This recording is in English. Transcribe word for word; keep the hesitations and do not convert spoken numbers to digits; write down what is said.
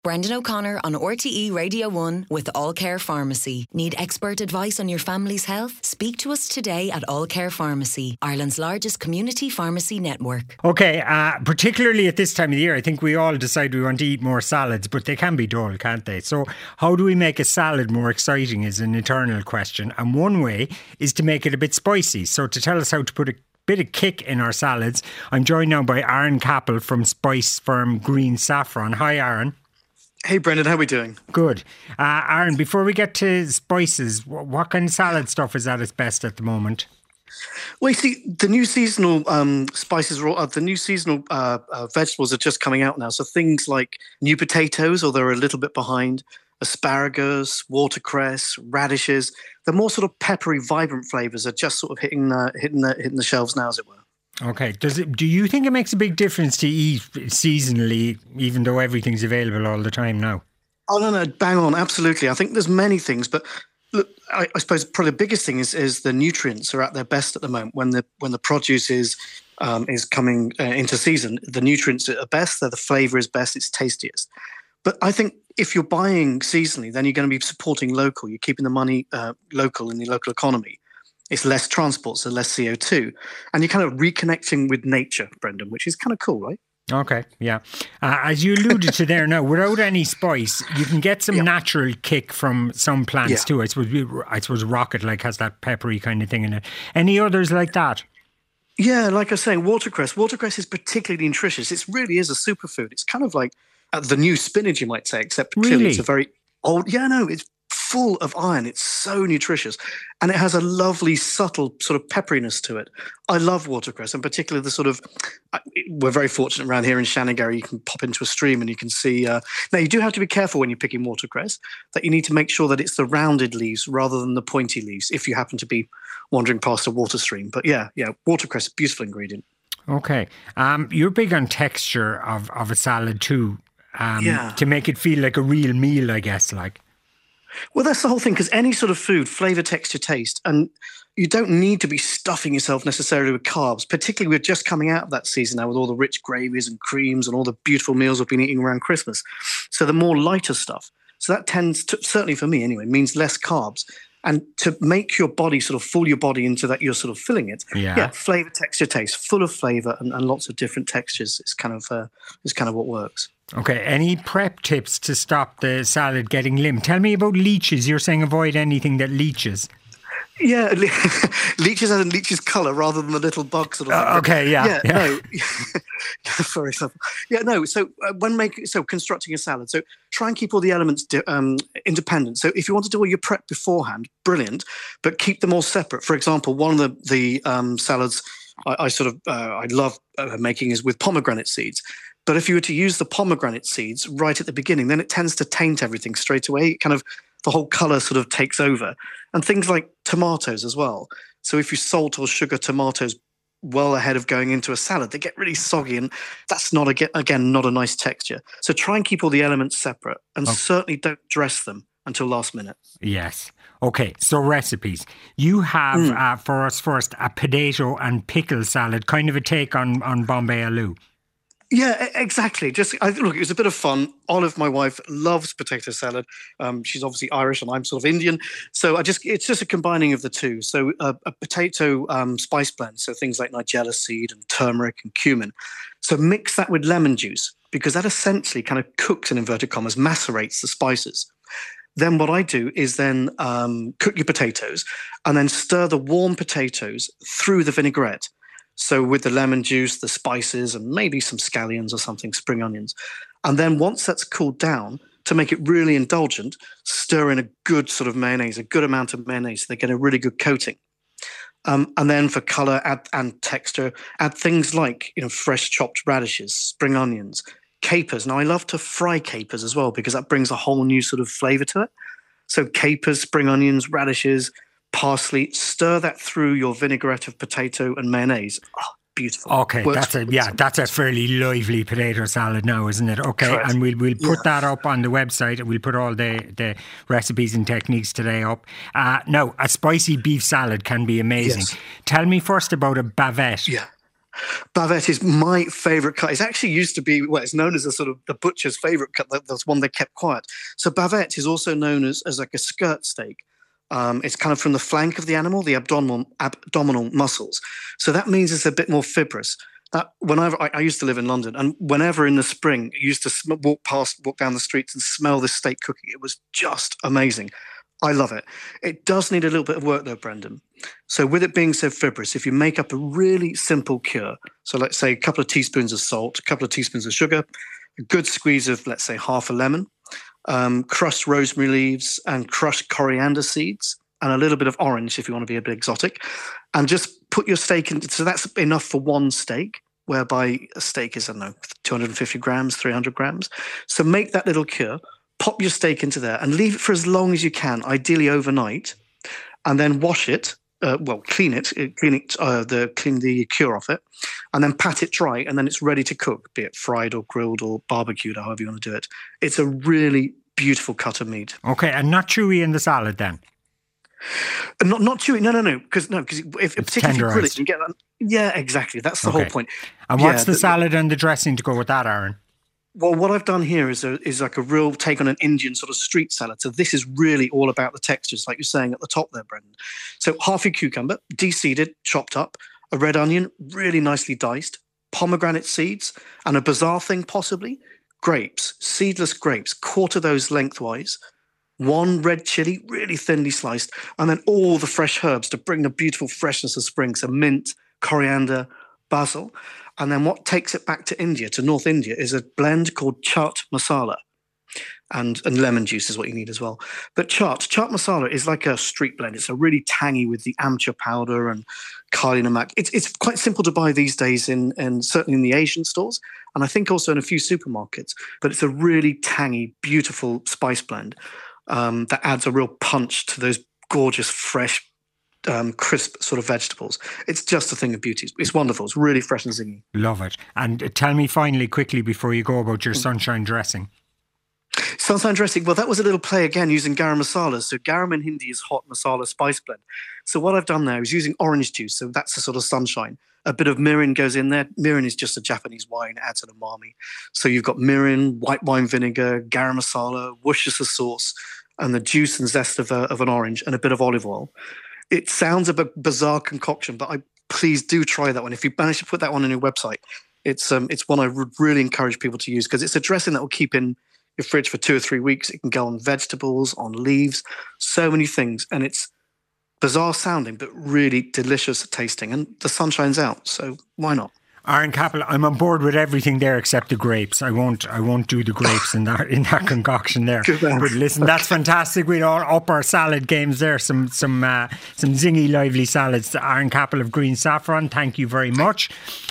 Brendan O'Connor on R T E Radio one with All Care Pharmacy. Need expert advice on your family's health? Speak to us today at All Care Pharmacy, Ireland's largest community pharmacy network. Okay, uh, particularly at this time of the year, I think we all decide we want to eat more salads, but they can be dull, can't they? So how do we make a salad more exciting is an eternal question. And one way is to make it a bit spicy. So to tell us how to put a bit of kick in our salads, I'm joined now by Aaron Capel from spice firm Green Saffron. Hi, Aaron. Hey, Brendan, how are we doing? Good. Uh, Aaron, before we get to spices, what kind of salad stuff is at its best at the moment? Well, you see, the new seasonal um, spices, are all, uh, the new seasonal uh, uh, vegetables are just coming out now. So things like new potatoes, or they're a little bit behind, asparagus, watercress, radishes, the more sort of peppery, vibrant flavours are just sort of hitting, uh, hitting, the, hitting the shelves now, as it were. Okay. Does it? Do you think it makes a big difference to eat seasonally, even though everything's available all the time now? Oh, no, no, bang on, absolutely. I think there's many things, but look, I, I suppose probably the biggest thing is is the nutrients are at their best at the moment. When the when the produce is um, is coming uh, into season, the nutrients are best, the flavour is best, it's tastiest. But I think if you're buying seasonally, then you're going to be supporting local. You're keeping the money uh, local in the local economy. It's less transport, so less C O two. And you're kind of reconnecting with nature, Brendan, which is kind of cool, right? Okay, yeah. Uh, as you alluded to there now, without any spice, you can get some yeah. natural kick from some plants yeah. too. I suppose, I suppose rocket like has that peppery kind of thing in it. Any others like that? Yeah, like I was saying, watercress. Watercress is particularly nutritious. It really is a superfood. It's kind of like uh, the new spinach, you might say, except really? clearly it's a very old... Yeah, no, it's full of iron. It's so nutritious. And it has a lovely, subtle sort of pepperiness to it. I love watercress, and particularly the sort of... We're very fortunate around here in Shanagarry. You can pop into a stream and you can see... Uh, now, you do have to be careful when you're picking watercress, that you need to make sure that it's the rounded leaves rather than the pointy leaves, if you happen to be wandering past a water stream. But yeah, yeah, watercress, beautiful ingredient. Okay. Um, you're big on texture of, of a salad too, um, yeah. to make it feel like a real meal, I guess, like... Well, that's the whole thing, because any sort of food, flavour, texture, taste, and you don't need to be stuffing yourself necessarily with carbs, particularly we're just coming out of that season now with all the rich gravies and creams and all the beautiful meals we've been eating around Christmas. So the more lighter stuff. So that tends to, certainly for me anyway, means less carbs. And to make your body sort of fool your body into that you're sort of filling it. Yeah, yeah flavour, texture, taste, full of flavour and, and lots of different textures is kind of uh, is kind of what works. Okay, any prep tips to stop the salad getting limp? Tell me about leeches. You're saying avoid anything that leaches. Yeah, leeches as in leeches colour rather than the little bugs. Sort of uh, okay, yeah. Yeah, yeah. no. For example. Yeah, no, so uh, when making, so constructing a salad, so try and keep all the elements di- um, independent. So if you want to do all your prep beforehand, brilliant, but keep them all separate. For example, one of the, the um, salads I, I sort of, uh, I love uh, making is with pomegranate seeds. But if you were to use the pomegranate seeds right at the beginning, then it tends to taint everything straight away. It kind of, the whole colour sort of takes over. And things like tomatoes as well. So if you salt or sugar tomatoes well ahead of going into a salad, they get really soggy, and that's not, again, not a nice texture. So try and keep all the elements separate, and okay. certainly don't dress them until last minute. Yes. Okay, so recipes. You have mm. uh, for us first a potato and pickle salad, kind of a take on, on Bombay Aloo. Yeah, exactly. Just I, look, it was a bit of fun. Olive, my wife, loves potato salad. Um, she's obviously Irish, and I'm sort of Indian. So I just—it's just a combining of the two. So uh, a potato um, spice blend, so things like nigella seed and turmeric and cumin. So mix that with lemon juice, because that essentially kind of cooks, in inverted commas, macerates the spices. Then what I do is then um, cook your potatoes, and then stir the warm potatoes through the vinaigrette. So with the lemon juice, the spices, and maybe some scallions or something, spring onions. And then once that's cooled down, to make it really indulgent, stir in a good sort of mayonnaise, a good amount of mayonnaise, so they get a really good coating. Um, and then for colour add, and texture, add things like, you know, fresh chopped radishes, spring onions, capers. Now, I love to fry capers as well, because that brings a whole new sort of flavour to it. So capers, spring onions, radishes, parsley, stir that through your vinaigrette of potato and mayonnaise. Oh, beautiful. Okay, Works that's a yeah, that's a fairly lively potato salad now, isn't it? Okay, Correct. And we'll we'll put yeah. that up on the website, and we'll put all the, the recipes and techniques today up. Uh, now, a spicy beef salad can be amazing. Yes. Tell me first about a bavette. Yeah. Bavette is my favourite cut. It's actually used to be, well, it's known as a sort of the butcher's favourite cut. That's one they kept quiet. So Bavette is also known as, as like a skirt steak. Um, it's kind of from the flank of the animal, the abdominal abdominal muscles. So that means it's a bit more fibrous. That whenever I, I used to live in London, and whenever in the spring, I used to sm- walk past, walk down the streets and smell this steak cooking. It was just amazing. I love it. It does need a little bit of work though, Brendan. So with it being so fibrous, if you make up a really simple cure, so let's say a couple of teaspoons of salt, a couple of teaspoons of sugar, a good squeeze of, let's say, half a lemon, um, crushed rosemary leaves and crushed coriander seeds, and a little bit of orange if you want to be a bit exotic, and just put your steak in. So that's enough for one steak, whereby a steak is, I don't know, two hundred fifty grams, three hundred grams. So make that little cure, pop your steak into there and leave it for as long as you can, ideally overnight, and then wash it. Uh, well, clean it, clean it, uh, the clean the cure off it, and then pat it dry, and then it's ready to cook, be it fried or grilled or barbecued, or however you want to do it. It's a really beautiful cut of meat. Okay, and not chewy in the salad then? Not not chewy. No, no, no. Because no, because if It's particularly if you grill tenderized. it, you get that. Yeah, exactly. That's the Okay. whole point. And what's Yeah, the the- salad and the dressing to go with that, Aaron? Well, what I've done here is a, is like a real take on an Indian sort of street salad. So this is really all about the textures, like you're saying at the top there, Brendan. So half your cucumber, de-seeded, chopped up, a red onion, really nicely diced, pomegranate seeds, and a bizarre thing possibly, grapes, seedless grapes, quarter those lengthwise, one red chili, really thinly sliced, and then all the fresh herbs to bring the beautiful freshness of spring. So mint, coriander, basil. And then what takes it back to India, to North India, is a blend called chaat masala. And, and lemon juice is what you need as well. But chaat, chaat masala is like a street blend. It's a really tangy with the amchur powder and kali namak. It's, it's quite simple to buy these days, in, in certainly in the Asian stores, and I think also in a few supermarkets. But it's a really tangy, beautiful spice blend um, that adds a real punch to those gorgeous, fresh, Um, crisp sort of vegetables. It's just a thing of beauty. It's wonderful. It's really fresh and zingy. Love it. And uh, tell me finally, quickly, before you go, about your sunshine dressing. Sunshine dressing, well, that was a little play again using garam masala. So garam in Hindi is hot masala spice blend. So what I've done there is using orange juice. So that's the sort of sunshine. A bit of mirin goes in there. Mirin is just a Japanese wine, adds an umami. So you've got mirin, white wine vinegar, garam masala, Worcestershire sauce, and the juice and zest of, a, of an orange, and a bit of olive oil. It sounds a bit bizarre concoction, but I please do try that one. If you manage to put that one on your website, it's um, it's one I would really encourage people to use, because it's a dressing that will keep in your fridge for two or three weeks. It can go on vegetables, on leaves, so many things. And it's bizarre sounding, but really delicious tasting. And the sun shines out, so why not? Aaron Capel, I'm on board with everything there except the grapes. I won't I won't do the grapes in that in that concoction there. Good man. But listen, that's fantastic. We'll all up our salad games there. Some some uh, some zingy, lively salads. Aaron Capel of Green Saffron, thank you very much.